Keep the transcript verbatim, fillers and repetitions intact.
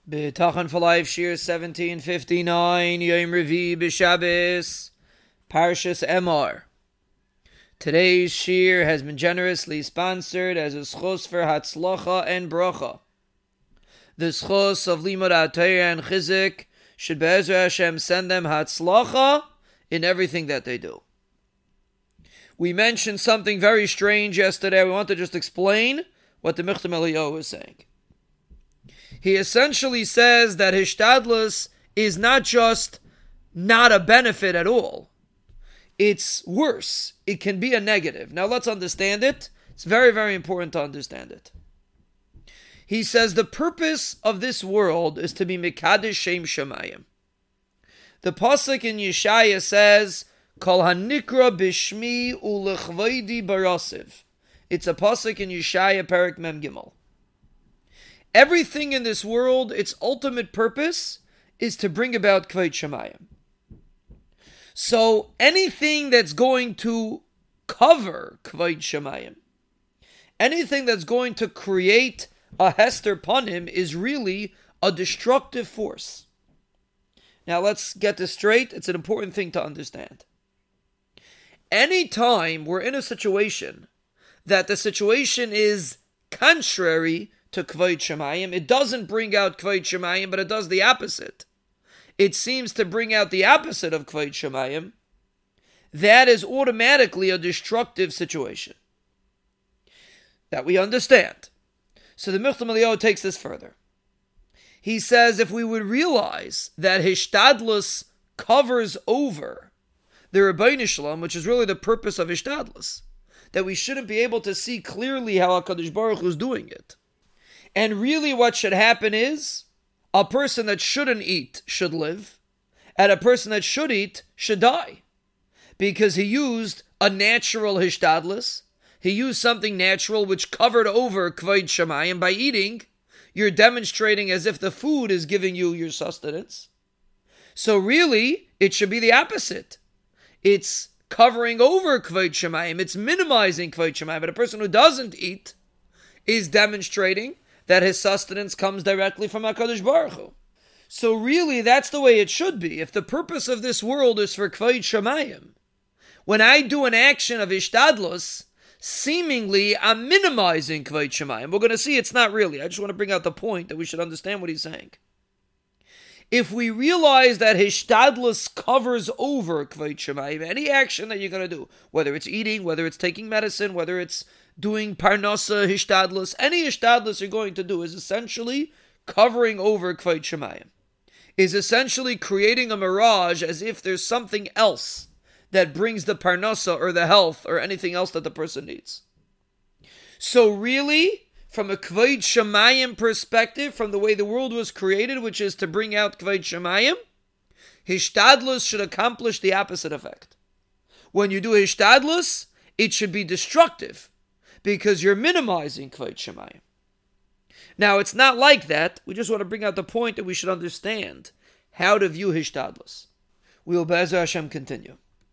B'tachan for Life, Shir seventeen fifty-nine, Yom Revi B'Shabbos, Parshas Emor. Today's Shir has been generously sponsored as a schos for Hatzlacha and Bracha. The schos of Limud HaTorah and Chizuk should Be'ezra Hashem send them Hatzlacha in everything that they do. We mentioned something very strange yesterday. We want to just explain what the Michtam Eliyahu is saying. He essentially says that Hishtadlus is not just not a benefit at all. It's worse. It can be a negative. Now let's understand it. It's very, very important to understand it. He says the purpose of this world is to be Mekadesh Shem Shemayim. The pasuk in Yeshaya says, Kol hanikra bishmi ulechvaydi barasiv. It's a pasuk in Yeshaya Perek Mem Gimel. Everything in this world, its ultimate purpose is to bring about Kvod Shemayim. So anything that's going to cover Kvod Shemayim, anything that's going to create a Hester Panim is really a destructive force. Now let's get this straight. It's an important thing to understand. Anytime we're in a situation that the situation is contrary to Kvod Shemayim, it doesn't bring out Kvod Shemayim, but it does the opposite. It seems to bring out the opposite of Kvod Shemayim. That is automatically a destructive situation. That we understand. So the Michtam Eliyahu takes this further. He says if we would realize that Hishtadlus covers over the Rebbeinu Shalom, which is really the purpose of Hishtadlus, that we shouldn't be able to see clearly how HaKadosh Baruch Hu is doing it. And really what should happen is, a person that shouldn't eat should live, and a person that should eat should die. Because he used a natural hishtadlus, he used something natural which covered over Kvod Shemayim. By eating, you're demonstrating as if the food is giving you your sustenance. So really, it should be the opposite. It's covering over Kvod Shemayim, it's minimizing Kvod Shemayim, but a person who doesn't eat is demonstrating that his sustenance comes directly from HaKadosh Baruch Hu. So really, that's the way it should be. If the purpose of this world is for Kvod Shemayim, when I do an action of Ishtadlus, seemingly I'm minimizing Kvod Shemayim. We're going to see it's not really. I just want to bring out the point that we should understand what he's saying. If we realize that Hishtadlus covers over Kvod Shemayim, any action that you're going to do, whether it's eating, whether it's taking medicine, whether it's doing parnasa Hishtadlus, any Hishtadlus you're going to do is essentially covering over Kvod Shemayim, is essentially creating a mirage as if there's something else that brings the parnasa or the health or anything else that the person needs. So really, from a Kvod Shemayim perspective, from the way the world was created, which is to bring out Kvod Shemayim, Hishtadlus should accomplish the opposite effect. When you do Hishtadlus, it should be destructive, because you're minimizing Kvod Shemayim. Now, it's not like that. We just want to bring out the point that we should understand how to view Hishtadlus. We will Be'ezra Hashem continue.